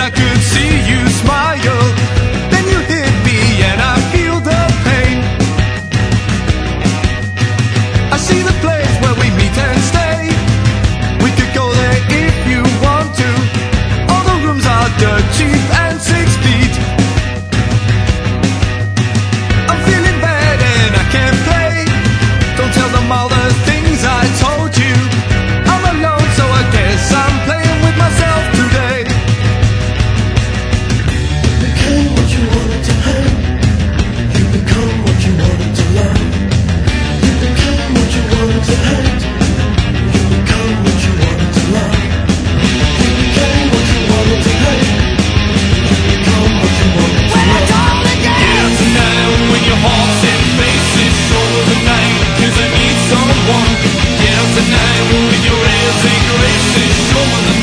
I could see you smile. Then you hit me and I feel the pain. I see the place where we meet and stay. We could go there if you want to. All the rooms are dirt cheap and 6 feet. I'm feeling bad and I can't play. Don't tell them all the things I told you. I'm alone, so I guess I'm playing with myself today. You became what you wanted to have. You become what you wanted to love. You became what you wanted to hate. You become what you wanted to love. You became what you wanted to hate. You become what you wanted to love. Yeah, tonight when your heart's in faces, show the night, 'cause I need someone. Yeah, tonight when your ears ain't graces, show me the